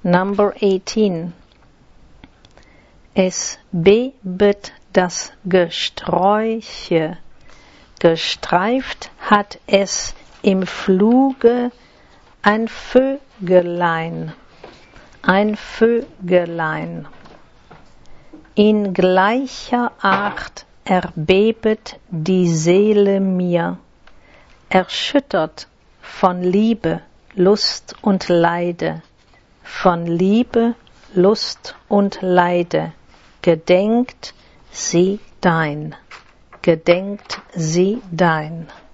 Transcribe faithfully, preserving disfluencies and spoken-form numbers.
Number eighteen. Es bebet das Gesträuche, gestreift hat es im Fluge ein Vögelein, ein Vögelein. In gleicher Art erbebet die Seele mir, erschüttert von Liebe, Lust und Leide, von Liebe, Lust und Leide, gedenkt sie dein, gedenkt sie dein.